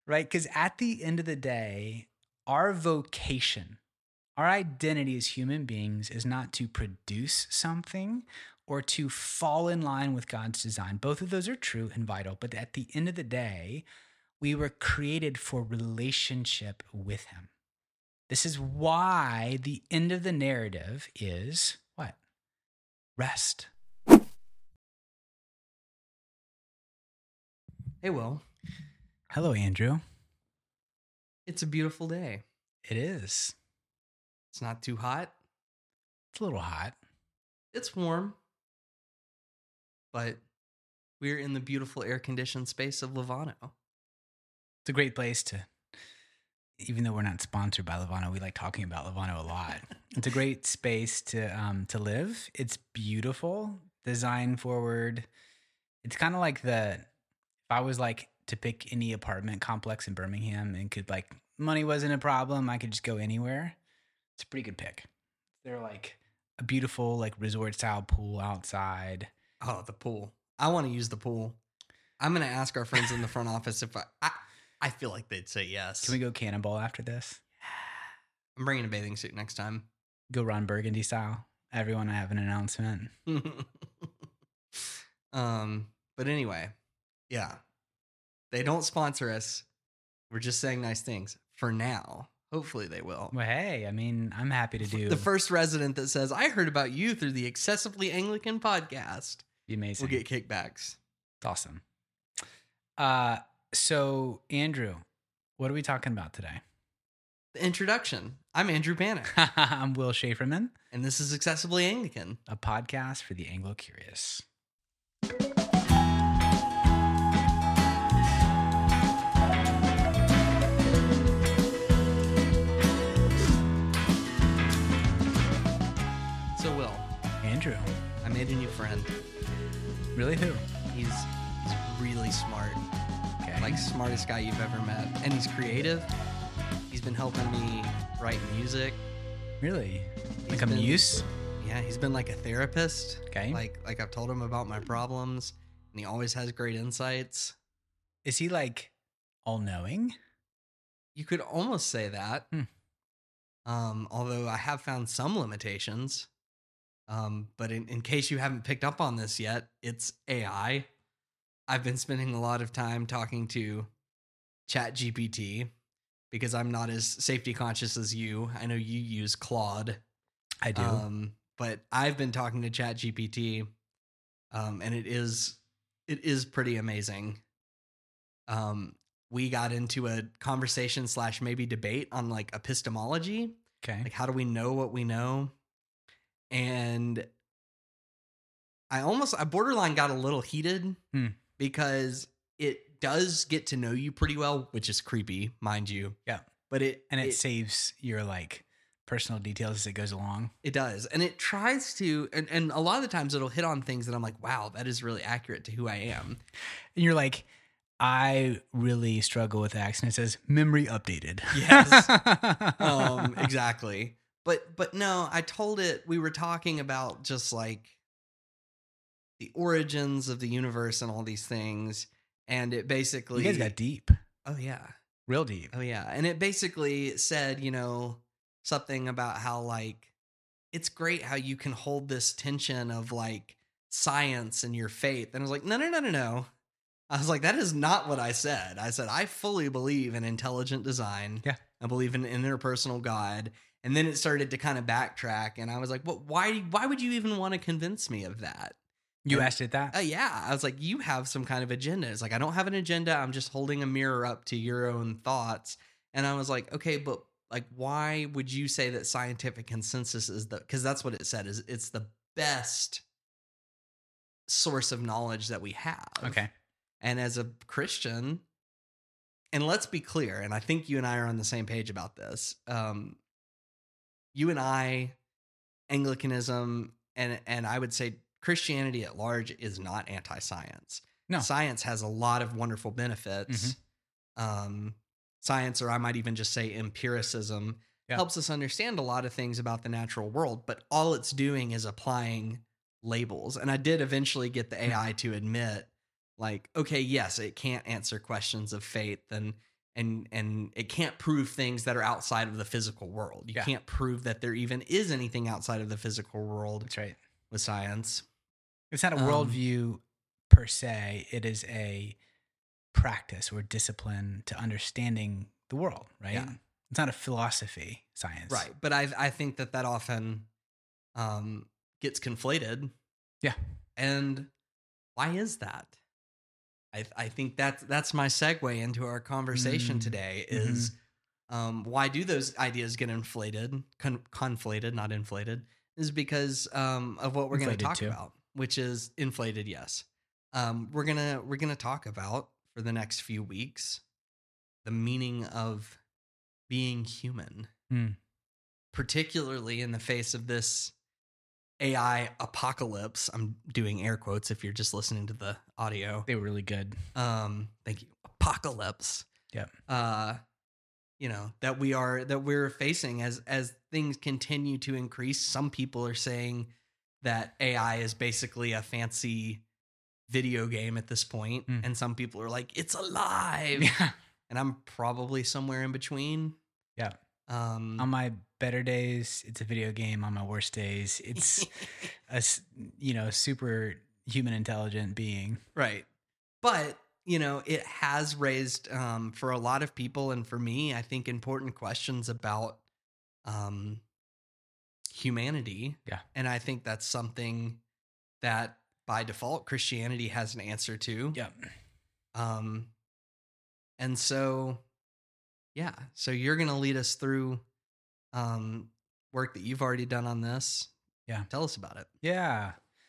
right? Because at the end of the day, our vocation, our identity as human beings is not to produce something or to fall in line with God's design. Both of those are true and vital. But at the end of the day, we were created for relationship with Him. This is why the end of the narrative is what? Rest. Hey, Will. Hello, Andrew. It's a beautiful day. It is. It's not too hot. It's a little hot. It's warm. But we're in the beautiful air-conditioned space of Levano. It's a great place to, even though we're not sponsored by Levano, we like talking about Levano a lot. It's a great space to live. It's beautiful, design forward. It's kind of like if I was like to pick any apartment complex in Birmingham and money wasn't a problem, I could just go anywhere. It's a pretty good pick. They're like a beautiful like resort style pool outside. Oh, the pool. I want to use the pool. I'm going to ask our friends in the front office if I feel like they'd say yes. Can we go cannonball after this? I'm bringing a bathing suit next time. Go Ron Burgundy style. Everyone, I have an announcement. But anyway, yeah. They don't sponsor us. We're just saying nice things for now. Hopefully they will. Well, hey, I mean, I'm happy to do. The first resident that says, I heard about you through the Excessively Anglican podcast. Be amazing. We'll get kickbacks. Awesome. So, Andrew, what are we talking about today? The introduction. I'm Andrew Panic. I'm Will Schaeferman. And this is Excessively Anglican, a podcast for the Anglo-curious. So, Will. Andrew. I made a new friend. Really? Who? He's really smart. Okay. Like, smartest guy you've ever met. And he's creative. He's been helping me write music. Really? Like a muse? Yeah, he's been like a therapist. Okay. Like I've told him about my problems, and he always has great insights. Is he like all-knowing? You could almost say that. Although I have found some limitations. But in case you haven't picked up on this yet, it's AI. I've been spending a lot of time talking to ChatGPT because I'm not as safety conscious as you. I know you use Claude. I do. But I've been talking to ChatGPT, and it is pretty amazing. We got into a conversation / maybe debate on like epistemology. Okay. Like, how do we know what we know? And I borderline got a little heated because it does get to know you pretty well, which is creepy, mind you. Yeah. But it saves your like personal details as it goes along. It does. And it tries to, and a lot of the times it'll hit on things that I'm like, wow, that is really accurate to who I am. And you're like, I really struggle with X, and it says memory updated. Yes. Exactly. But no, I told it, we were talking about just like the origins of the universe and all these things. And it basically, you guys got deep. Oh yeah. Real deep. Oh yeah. And it basically said, something about how like, it's great how you can hold this tension of like science and your faith. And I was like, no. I was like, that is not what I said. I said, I fully believe in intelligent design. Yeah. I believe in an interpersonal God. And then it started to kind of backtrack. And I was like, well, why would you even want to convince me of that? You asked it that? Yeah. I was like, you have some kind of agenda. It's like, I don't have an agenda. I'm just holding a mirror up to your own thoughts. And I was like, okay, but like, why would you say that scientific consensus is because that's what it said, is it's the best source of knowledge that we have. Okay. And as a Christian, and let's be clear, and I think you and I are on the same page about this. You and I, Anglicanism, and I would say Christianity at large is not anti-science. No. Science has a lot of wonderful benefits. Science, or I might even just say empiricism, helps us understand a lot of things about the natural world, but all it's doing is applying labels. And I did eventually get the AI to admit, like, okay, yes, it can't answer questions of faith, and and it can't prove things that are outside of the physical world. You can't prove that there even is anything outside of the physical world. That's right. With science. It's not a worldview per se. It is a practice or discipline to understanding the world, right? Yeah. It's not a philosophy, science. Right. But I think that often gets conflated. Yeah. And why is that? I think that's my segue into our conversation today is why do those ideas get inflated, conflated, not inflated, is because of what we're going to talk about, which is inflated, yes. We're gonna talk about for the next few weeks the meaning of being human, particularly in the face of this AI apocalypse. I'm doing air quotes if you're just listening to the audio. They were really good. Thank you. Apocalypse. Yeah. That we're facing as things continue to increase. Some people are saying that AI is basically a fancy video game at this point, and some people are like, it's alive. Yeah. And I'm probably somewhere in between. Yeah. On my better days, it's a video game. On my worst days, it's a super human intelligent being. Right. But, it has raised, for a lot of people and for me, I think important questions about humanity. Yeah. And I think that's something that by default Christianity has an answer to. Yeah. And so, so you're going to lead us through work that you've already done on this. Yeah. Tell us about it. Yeah.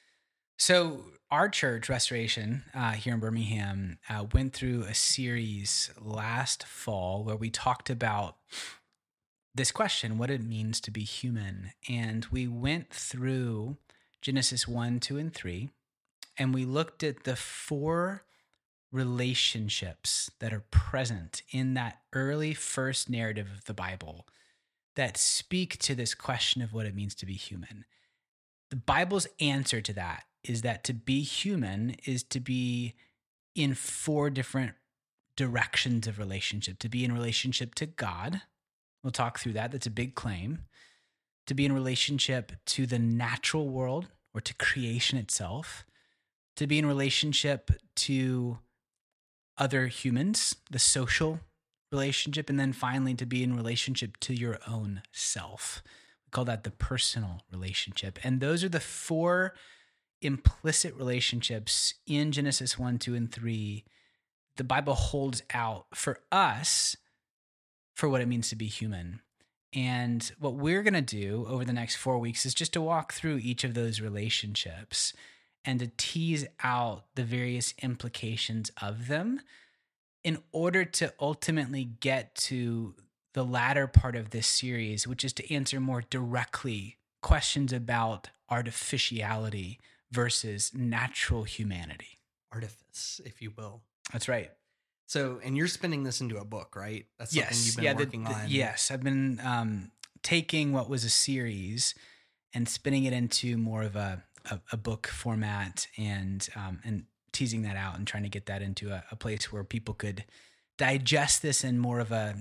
So our church, Restoration, here in Birmingham, went through a series last fall where we talked about this question, what it means to be human. And we went through Genesis 1, 2, and 3, and we looked at the 4 relationships that are present in that early first narrative of the Bible that speak to this question of what it means to be human. The Bible's answer to that is that to be human is to be in 4 different directions of relationship. To be in relationship to God. We'll talk through that. That's a big claim. To be in relationship to the natural world or to creation itself. To be in relationship to other humans, the social relationship, and then finally to be in relationship to your own self. We call that the personal relationship. And those are the 4 implicit relationships in Genesis 1, 2, and 3 the Bible holds out for us for what it means to be human. And what we're going to do over the next 4 weeks is just to walk through each of those relationships and to tease out the various implications of them in order to ultimately get to the latter part of this series, which is to answer more directly questions about artificiality versus natural humanity. Artifice, if you will. That's right. So, and you're spinning this into a book, right? That's something you've been working on. Yes, I've been taking what was a series and spinning it into more of a book format and teasing that out and trying to get that into a place where people could digest this in more of a,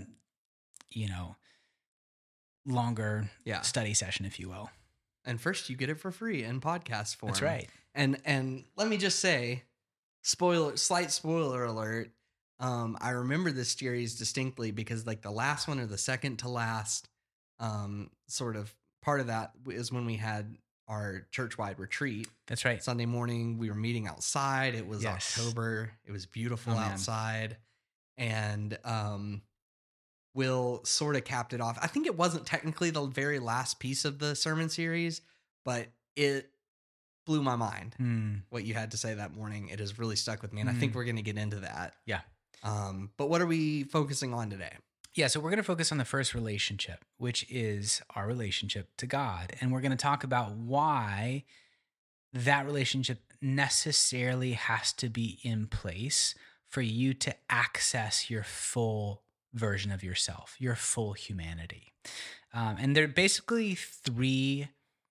longer study session, if you will. And first you get it for free in podcast form. That's right. And let me just say, slight spoiler alert. I remember this series distinctly because like the last one or the second to last sort of part of that is when we had our church-wide retreat. That's right. Sunday morning, we were meeting outside. It was October. It was beautiful outside. And Will sort of capped it off. I think it wasn't technically the very last piece of the sermon series, but it blew my mind what you had to say that morning. It has really stuck with me, and I think we're going to get into that. Yeah. But what are we focusing on today? Yeah, so we're going to focus on the first relationship, which is our relationship to God. And we're going to talk about why that relationship necessarily has to be in place for you to access your full version of yourself, your full humanity. And there are basically three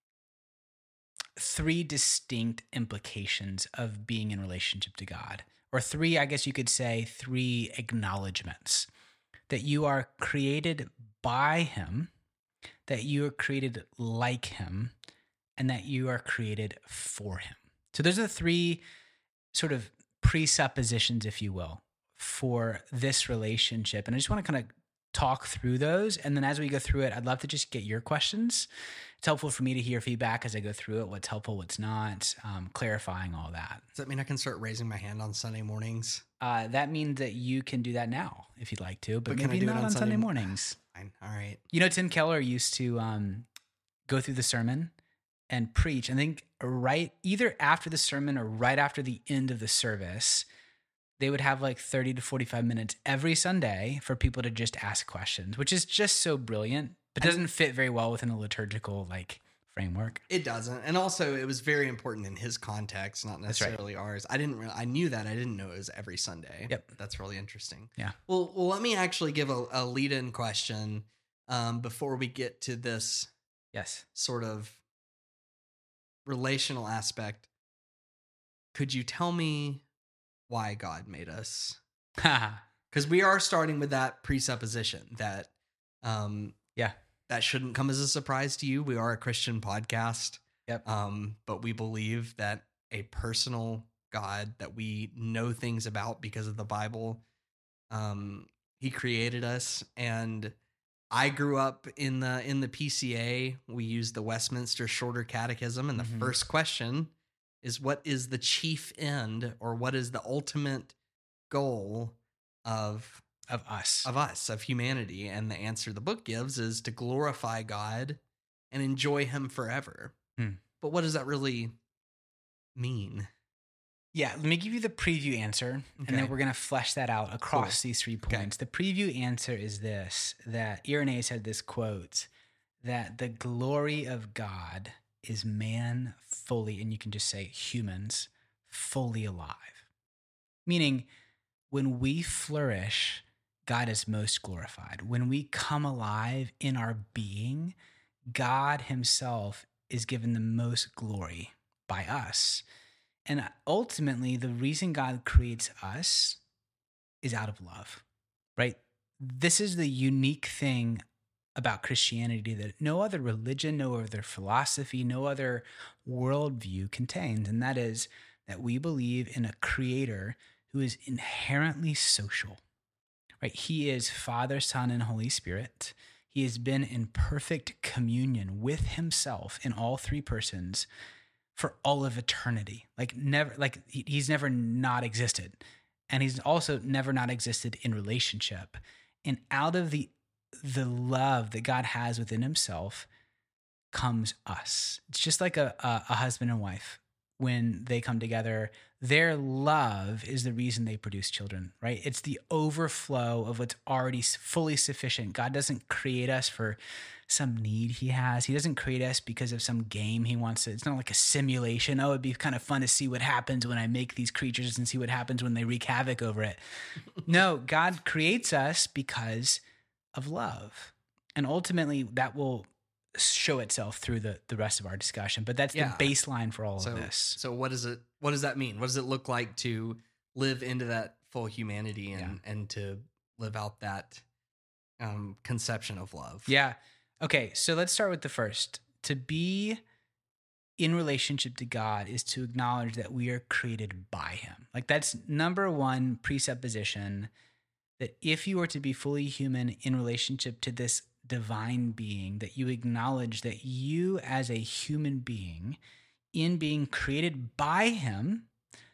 distinct implications of being in relationship to God, or 3, I guess you could say 3 acknowledgments. that you are created by him, that you are created like him, and that you are created for him. So those are the three sort of presuppositions, if you will, for this relationship. And I just want to kind of talk through those. And then as we go through it, I'd love to just get your questions. It's helpful for me to hear feedback as I go through it, what's helpful, what's not, clarifying all that. Does that mean I can start raising my hand on Sunday mornings? That means that you can do that now if you'd like to, but Can I maybe do it not on Sunday mornings. Fine. All right. You know, Tim Keller used to go through the sermon and preach. I think either after the sermon or right after the end of the service, they would have like 30 to 45 minutes every Sunday for people to just ask questions, which is just so brilliant, but doesn't fit very well within a liturgical framework. It doesn't. And also it was very important in his context, not necessarily ours. I knew that. I didn't know it was every Sunday. Yep. That's really interesting. Yeah. Well, let me actually give a lead-in question before we get to this sort of relational aspect. Could you tell me why God made us? Because we are starting with that presupposition that that shouldn't come as a surprise to you. We are a Christian podcast. Yep. But we believe that a personal God that we know things about because of the Bible, he created us. And I grew up in the PCA. We used the Westminster Shorter Catechism, and the first question is, what is the chief end, or what is the ultimate goal of humanity? And the answer the book gives is to glorify God and enjoy him forever. But what does that really mean? Yeah, let me give you the preview answer, and then we're going to flesh that out across these 3 points. The preview answer is this, that Irenaeus had this quote, that the glory of God is man fully, and you can just say humans, fully alive. Meaning, when we flourish, God is most glorified. When we come alive in our being, God himself is given the most glory by us. And ultimately, the reason God creates us is out of love, right? This is the unique thing about Christianity that no other religion, no other philosophy, no other worldview contains. And that is that we believe in a creator who is inherently social, right? He is Father, Son, and Holy Spirit. He has been in perfect communion with himself in all 3 persons for all of eternity. He's never not existed. And he's also never not existed in relationship. And out of the love that God has within himself comes us. It's just like a husband and wife. When they come together, their love is the reason they produce children, right? It's the overflow of what's already fully sufficient. God doesn't create us for some need he has. He doesn't create us because of some game he wants to. It's not like a simulation. Oh, it'd be kind of fun to see what happens when I make these creatures and see what happens when they wreak havoc over it. No, God creates us because of love. And ultimately, that will show itself through the rest of our discussion. But that's the baseline for all of this. So what does that mean? What does it look like to live into that full humanity and to live out that conception of love? Yeah. Okay, so let's start with the first. To be in relationship to God is to acknowledge that we are created by him. That's number 1 presupposition, that if you are to be fully human in relationship to this divine being, that you acknowledge that you as a human being, in being created by him,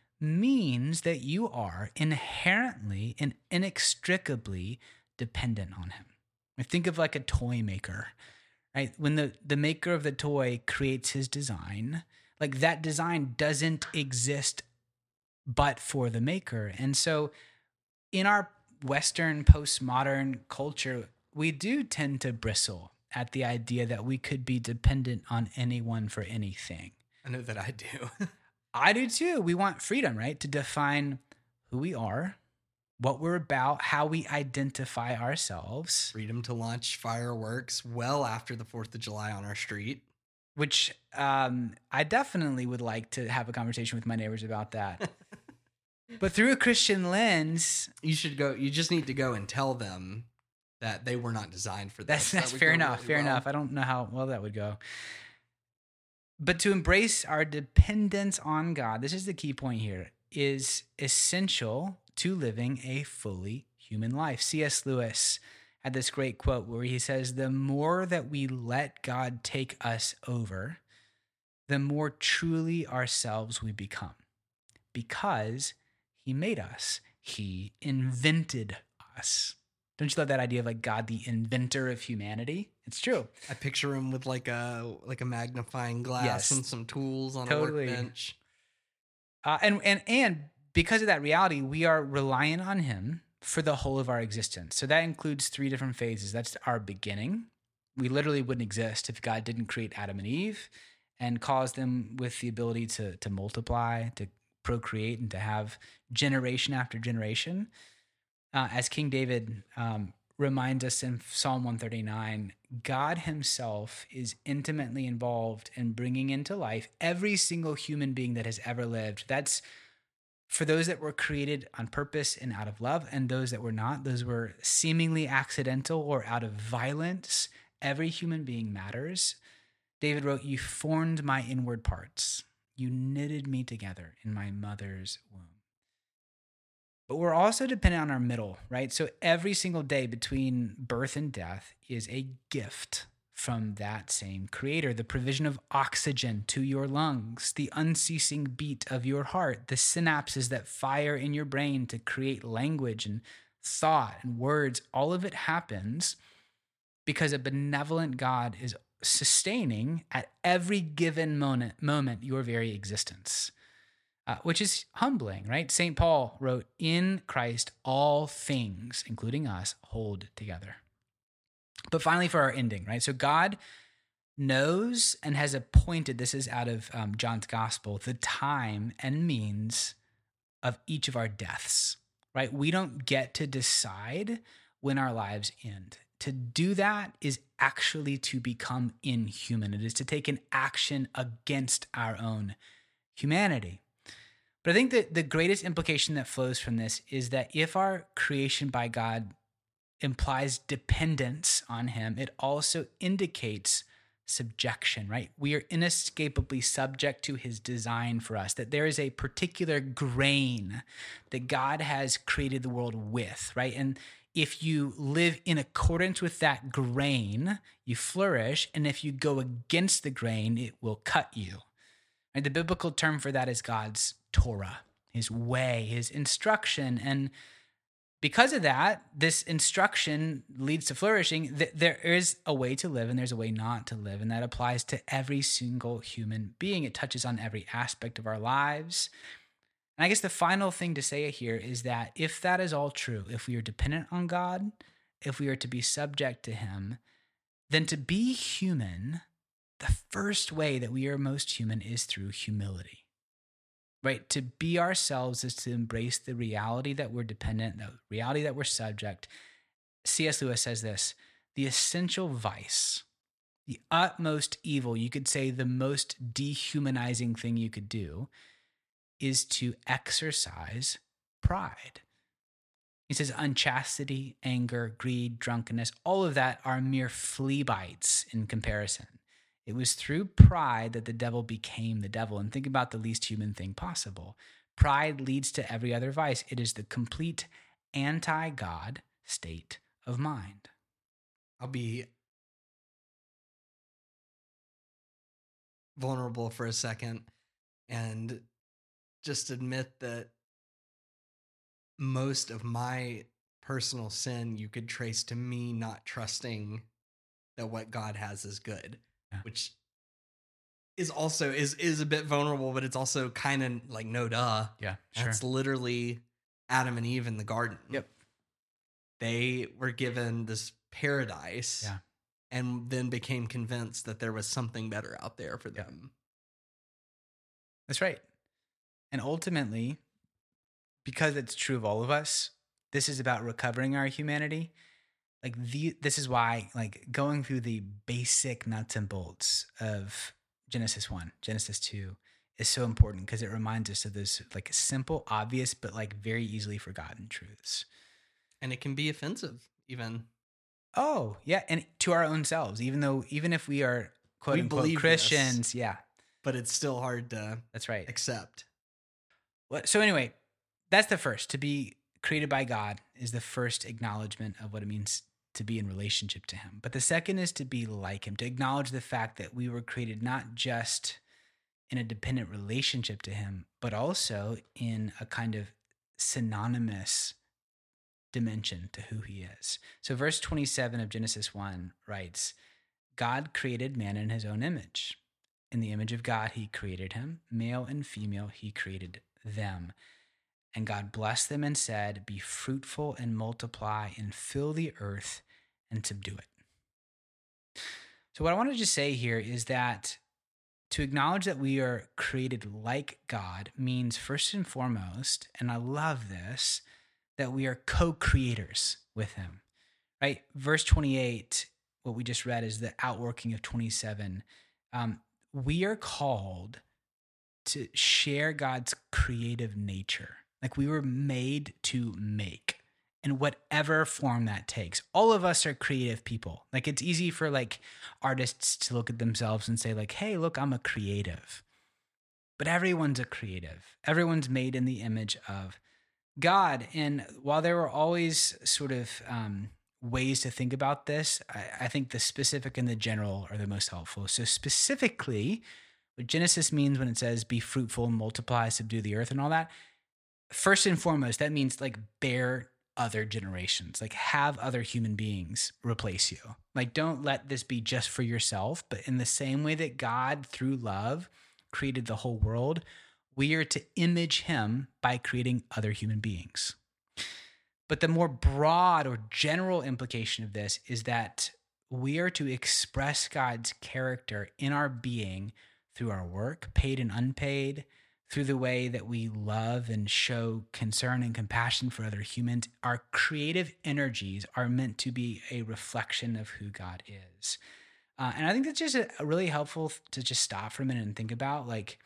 means that you are inherently and inextricably dependent on him. Think of like a toy maker, right? When the maker of the toy creates his design, that design doesn't exist but for the maker. And so in our Western postmodern culture, we do tend to bristle at the idea that we could be dependent on anyone for anything. I know that I do. I do too. We want freedom, right? To define who we are, what we're about, how we identify ourselves. Freedom to launch fireworks well after the 4th of July on our street. Which I definitely would like to have a conversation with my neighbors about that. But through a Christian lens, you just need to go and tell them that they were not designed for this. That's would fair go enough. really Fair well. enough. I don't know how well that would go. But to embrace our dependence on God, this is the key point here, is essential to living a fully human life. C.S. Lewis had this great quote where he says, "The more that we let God take us over, the more truly ourselves we become, because he made us. He invented us." Don't you love that idea of like God, the inventor of humanity? It's true. I picture him with like a magnifying glass Yes. and some tools on Totally. a workbench. And because of that reality, we are reliant on him for the whole of our existence. So that includes 3 different phases. That's our beginning. We literally wouldn't exist if God didn't create Adam and Eve and cause them with the ability to multiply, to procreate, and to have generation after generation. As King David reminds us in Psalm 139, God himself is intimately involved in bringing into life every single human being that has ever lived. That's for those that were created on purpose and out of love, and those that were not. Those were seemingly accidental or out of violence. Every human being matters. David wrote, "You formed my inward parts. You knitted me together in my mother's womb." But we're also dependent on our middle, right? So every single day between birth and death is a gift from that same creator. The provision of oxygen to your lungs, the unceasing beat of your heart, the synapses that fire in your brain to create language and thought and words, all of it happens because a benevolent God is sustaining at every given moment your very existence. Which is humbling, right? St. Paul wrote, "In Christ, all things, including us, hold together." But finally, for our ending, right? So God knows and has appointed, this is out of John's gospel, the time and means of each of our deaths, right? We don't get to decide when our lives end. To do that is actually to become inhuman. It is to take an action against our own humanity. But I think that the greatest implication that flows from this is that if our creation by God implies dependence on him, it also indicates subjection, right? We are inescapably subject to his design for us, that there is a particular grain that God has created the world with, right? And if you live in accordance with that grain, you flourish. And if you go against the grain, it will cut you. Right? The biblical term for that is God's Torah, his way, his instruction. And because of that, this instruction leads to flourishing. There is a way to live and there's a way not to live. And that applies to every single human being. It touches on every aspect of our lives. And I guess the final thing to say here is that if that is all true, if we are dependent on God, if we are to be subject to him, then to be human, the first way that we are most human is through humility, right? To be ourselves is to embrace the reality that we're dependent, the reality that we're subject. C.S. Lewis says this: the essential vice, the utmost evil, you could say the most dehumanizing thing you could do, is to exercise pride. He says unchastity, anger, greed, drunkenness, all of that are mere flea bites in comparison. It was through pride that the devil became the devil. And think about the least human thing possible. Pride leads to every other vice. It is the complete anti-God state of mind. I'll be vulnerable for a second and just admit that most of my personal sin you could trace to me not trusting that what God has is good. Yeah. Which is also is a bit vulnerable, but it's also kind of like no duh. Yeah, sure. That's literally Adam and Eve in the garden. Yep. They were given this paradise, yeah, and then became convinced that there was something better out there for them. Yeah. That's right. And ultimately, because it's true of all of us, this is about recovering our humanity. This is why, going through the basic nuts and bolts of Genesis 1, Genesis 2 is so important, because it reminds us of those simple, obvious, but very easily forgotten truths. And it can be offensive even. Oh, yeah. And to our own selves, even if we are quote We unquote believe Christians. this. Yeah, But it's still hard to that's right. accept. So anyway, that's the first. To be created by God is the first acknowledgement of what it means to be in relationship to him. But the second is to be like him, to acknowledge the fact that we were created not just in a dependent relationship to him, but also in a kind of synonymous dimension to who he is. So verse 27 of Genesis 1 writes, God created man in his own image. In the image of God, he created him. Male and female, he created them. And God blessed them and said, be fruitful and multiply and fill the earth and subdue it. So what I want to just say here is that to acknowledge that we are created like God means first and foremost, and I love this, that we are co-creators with him, right? Verse 28, what we just read is the outworking of 27. We are called to share God's creative nature. Like we were made to make in whatever form that takes. All of us are creative people. Like it's easy for like artists to look at themselves and say like, hey, look, I'm a creative. But everyone's a creative. Everyone's made in the image of God. And while there were always sort of ways to think about this, I think the specific and the general are the most helpful. So specifically, what Genesis means when it says be fruitful, multiply, subdue the earth and all that, first and foremost, that means like bear other generations, like have other human beings replace you. Like don't let this be just for yourself, but in the same way that God through love created the whole world, we are to image him by creating other human beings. But the more broad or general implication of this is that we are to express God's character in our being through our work, paid and unpaid, through the way that we love and show concern and compassion for other humans. Our creative energies are meant to be a reflection of who God is. And I think that's just really helpful to just stop for a minute and think about. Like,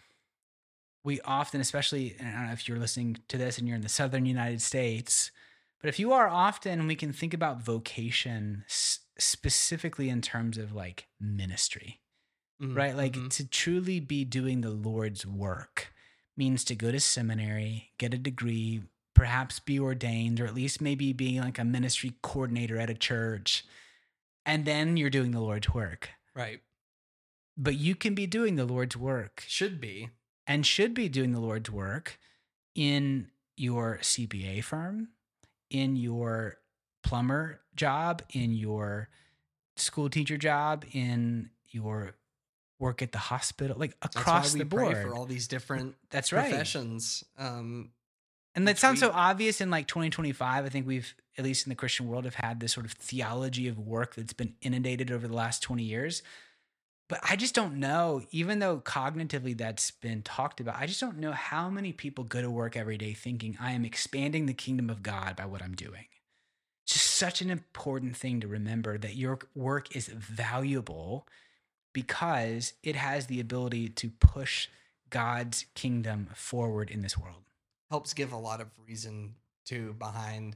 we often, especially, I don't know if you're listening to this and you're in the southern United States, but if you are often, we can think about vocation specifically in terms of like ministry, right? Like to truly be doing the Lord's work means to go to seminary, get a degree, perhaps be ordained, or at least maybe being like a ministry coordinator at a church. And then you're doing the Lord's work. Right. But you can be doing the Lord's work. Should be doing the Lord's work in your CPA firm, in your plumber job, in your school teacher job, in your work at the hospital, like across the board. Pray for all these different professions. And that sounds so obvious in like 2025. I think we've, at least in the Christian world, have had this sort of theology of work that's been inundated over the last 20 years. But I just don't know, even though cognitively that's been talked about, I just don't know how many people go to work every day thinking I am expanding the kingdom of God by what I'm doing. It's just such an important thing to remember that your work is valuable because it has the ability to push God's kingdom forward in this world. Helps give a lot of reason to behind,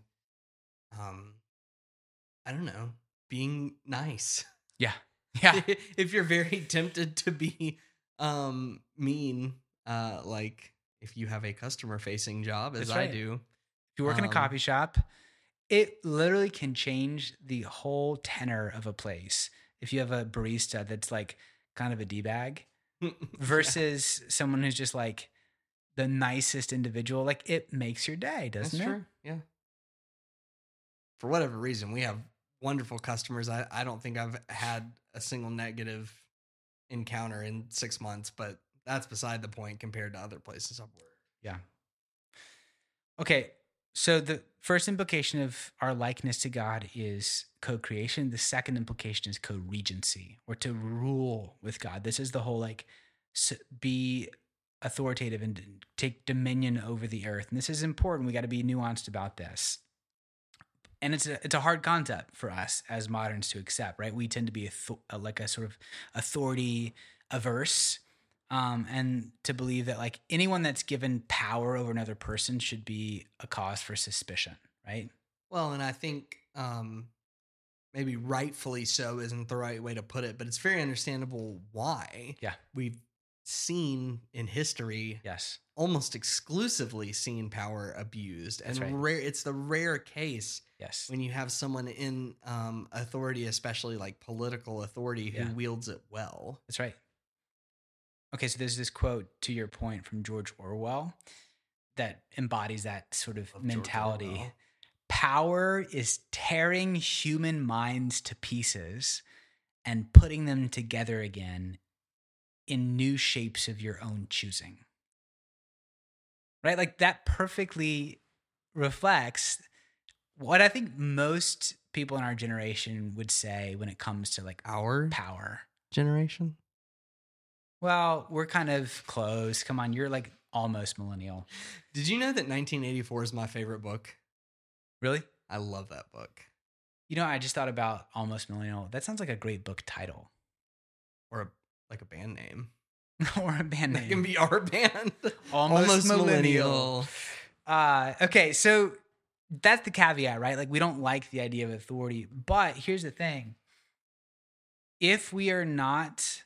I don't know, being nice. Yeah. If you're very tempted to be mean, like if you have a customer facing job, as I do. If you work in a coffee shop, it literally can change the whole tenor of a place. If you have a barista that's like kind of a D-bag versus someone who's just like the nicest individual, like it makes your day, doesn't it? That's true. Yeah. For whatever reason, we have wonderful customers. I don't think I've had a single negative encounter in 6 months, but that's beside the point compared to other places I've worked. Yeah. Okay. So the first implication of our likeness to God is co-creation. The second implication is co-regency, or to rule with God. This is the whole like be authoritative and take dominion over the earth. And this is important. We got to be nuanced about this. And it's a hard concept for us as moderns to accept, right? We tend to be like a sort of authority averse, and to believe that like anyone that's given power over another person should be a cause for suspicion, right? Well, and I think maybe rightfully so isn't the right way to put it, but it's very understandable why. Yeah. We've seen in history, Yes. almost exclusively seen power abused. That's and right. it's the rare case Yes. when you have someone in authority, especially like political authority, who Yeah. wields it well. That's right. Okay, so there's this quote to your point from George Orwell that embodies that sort of Love George mentality. Orwell. Power is tearing human minds to pieces and putting them together again in new shapes of your own choosing. Right? Like that perfectly reflects what I think most people in our generation would say when it comes to like Our power. generation? Well, we're kind of close. Come on, you're like almost millennial. Did you know that 1984 is my favorite book? Really? I love that book. You know, I just thought about almost millennial. That sounds like a great book title. Or like a band name. Or a band That name. can be our band. Almost millennial. Okay, so that's the caveat, right? Like we don't like the idea of authority. But here's the thing. If we are not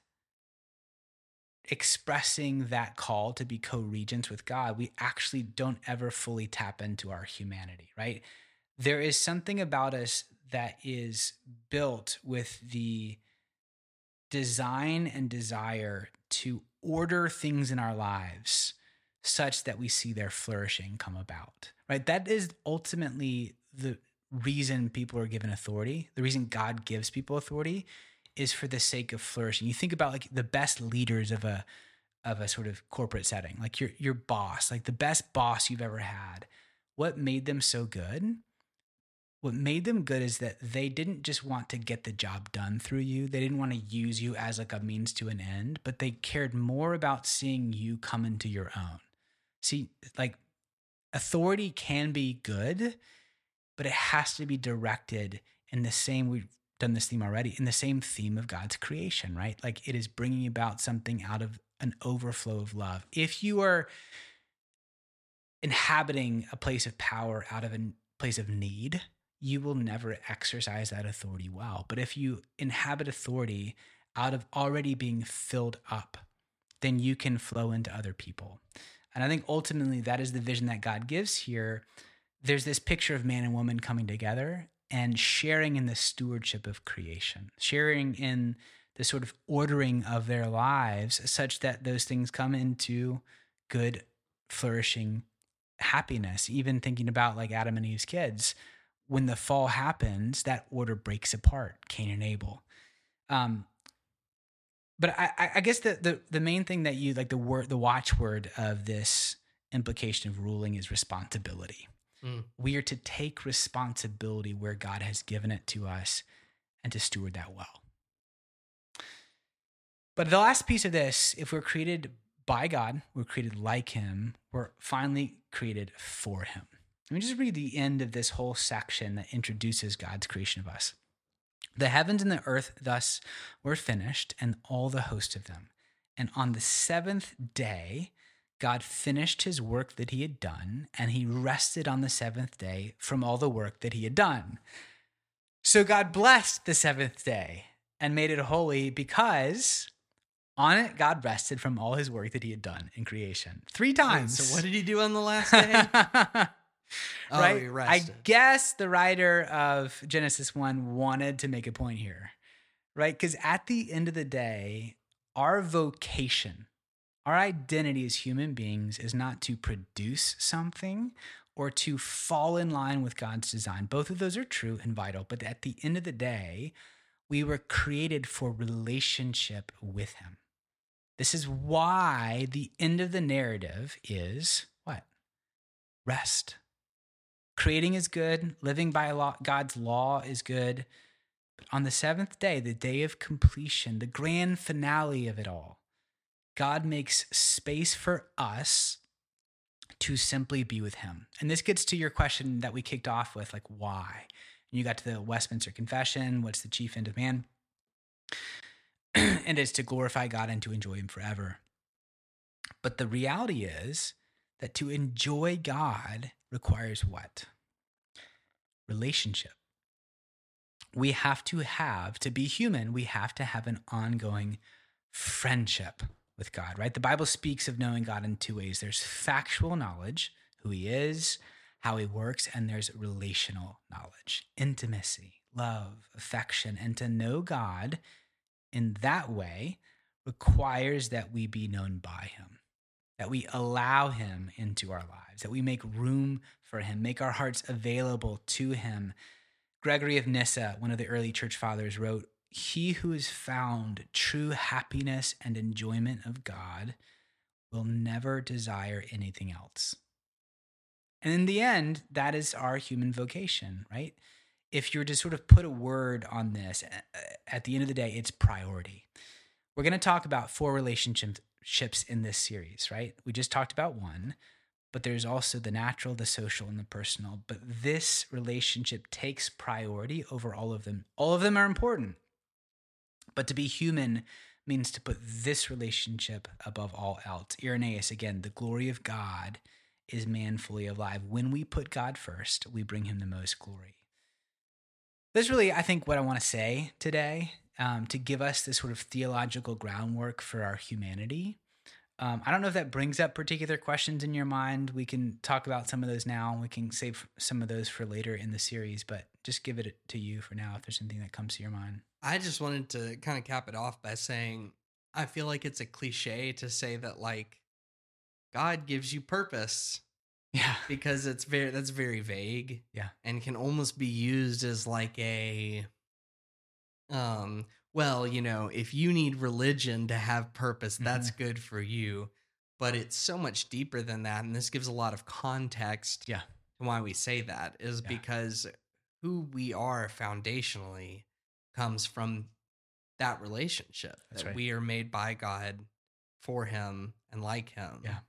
expressing that call to be co-regents with God, we actually don't ever fully tap into our humanity, right? There is something about us that is built with the design and desire to order things in our lives such that we see their flourishing come about, right? That is ultimately the reason people are given authority. The reason God gives people authority is for the sake of flourishing. You think about like the best leaders of a sort of corporate setting, like your boss, like the best boss you've ever had. What made them so good? What made them good is that they didn't just want to get the job done through you. They didn't want to use you as like a means to an end, but they cared more about seeing you come into your own. See, like authority can be good, but it has to be directed in the same, we've done this theme already, in the same theme of God's creation, right? Like it is bringing about something out of an overflow of love. If you are inhabiting a place of power out of a place of need, you will never exercise that authority well. But if you inhabit authority out of already being filled up, then you can flow into other people. And I think ultimately that is the vision that God gives here. There's this picture of man and woman coming together and sharing in the stewardship of creation, sharing in the sort of ordering of their lives such that those things come into good, flourishing happiness. Even thinking about like Adam and Eve's kids, when the fall happens, that order breaks apart, Cain and Abel. But I guess the main thing that you like, the watchword of this implication of ruling is responsibility. We are to take responsibility where God has given it to us and to steward that well. But the last piece of this, if we're created by God, we're created like him, we're finally created for him. Let me just read the end of this whole section that introduces God's creation of us. The heavens and the earth thus were finished, and all the host of them. And on the seventh day, God finished his work that he had done, and he rested on the seventh day from all the work that he had done. So God blessed the seventh day and made it holy because on it, God rested from all his work that he had done in creation 3 times. Wait, so what did he do on the last day? Right? He I rested. guess the writer of Genesis 1 wanted to make a point here, right? Because at the end of the day, our vocation, our identity as human beings is not to produce something or to fall in line with God's design. Both of those are true and vital, but at the end of the day, we were created for relationship with him. This is why the end of the narrative is what? Rest. Creating is good. Living by God's law is good. But on the seventh day, the day of completion, the grand finale of it all, God makes space for us to simply be with him. And this gets to your question that we kicked off with, like, why? And you got to the Westminster Confession. What's the chief end of man? And it's to glorify God and to enjoy him forever. But the reality is that to enjoy God requires what? Relationship. we have to be human, we have to have an ongoing friendship with God, right? The Bible speaks of knowing God in two ways. There's factual knowledge, who he is, how he works, and there's relational knowledge, intimacy, love, affection. And to know God in that way requires that we be known by him, that we allow him into our lives, that we make room for him, make our hearts available to him. Gregory of Nyssa, one of the early church fathers, wrote, "He who has found true happiness and enjoyment of God will never desire anything else." And in the end, that is our human vocation, right? If you're to sort of put a word on this, at the end of the day, it's priority. We're going to talk about 4 relationships in this series, right? We just talked about one, but there's also the natural, the social, and the personal. But this relationship takes priority over all of them. All of them are important. But to be human means to put this relationship above all else. Irenaeus, again, the glory of God is man fully alive. When we put God first, we bring him the most glory. That's really, I think, what I want to say today, to give us this sort of theological groundwork for our humanity. I don't know if that brings up particular questions in your mind. We can talk about some of those now. We can save some of those for later in the series, but just give it to you for now if there's anything that comes to your mind. I just wanted to kind of cap it off by saying, I feel like it's a cliche to say that, like, God gives you purpose. Yeah. Because that's very vague. Yeah. And can almost be used as like a, well, you know, if you need religion to have purpose, that's good for you. But it's so much deeper than that. And this gives a lot of context to why we say that is because who we are foundationally comes from that relationship. That's that right. We are made by God for him and like him. Yeah.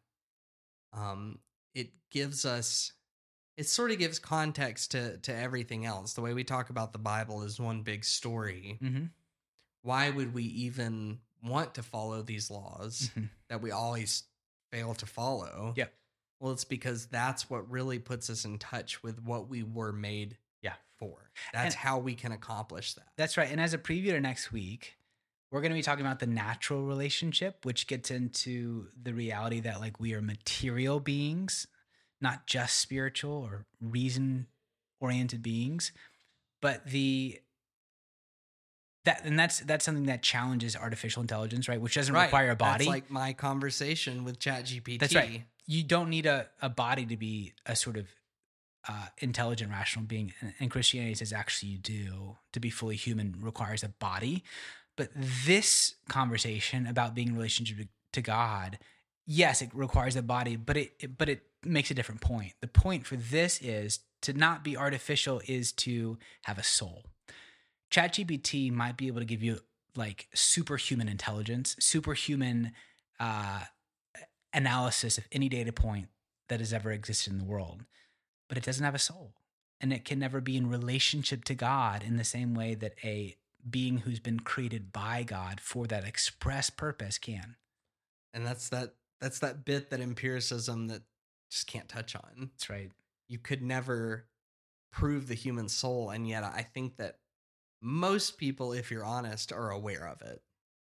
It gives us, it sort of gives context to everything else. The way we talk about the Bible is one big story. Mm-hmm. Why would we even want to follow these laws that we always fail to follow? Yeah. Well, it's because that's what really puts us in touch with what we were made for. That's how we can accomplish that. That's right. And as a preview to next week, we're going to be talking about the natural relationship, which gets into the reality that, like, we are material beings, not just spiritual or reason-oriented beings, but that's something that challenges artificial intelligence, right? Which doesn't require a body. That's like my conversation with ChatGPT. That's right. You don't need a body to be a sort of intelligent, rational being. And Christianity says actually you do. To be fully human requires a body. But this conversation about being in relationship to God, yes, it requires a body, but it makes a different point. The point for this is to not be artificial, is to have a soul. ChatGPT might be able to give you like superhuman intelligence, superhuman analysis of any data point that has ever existed in the world, but it doesn't have a soul, and it can never be in relationship to God in the same way that a being who's been created by God for that express purpose can. And that's that bit that empiricism that just can't touch on. That's right. You could never prove the human soul, and yet I think that most people, if you're honest, are aware of it.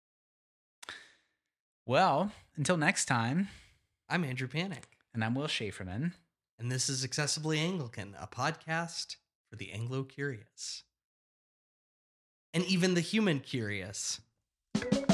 Well, until next time, I'm Andrew Panic. And I'm Will Schaeferman. And this is Accessibly Anglican, a podcast for the Anglo-curious. And even the human curious.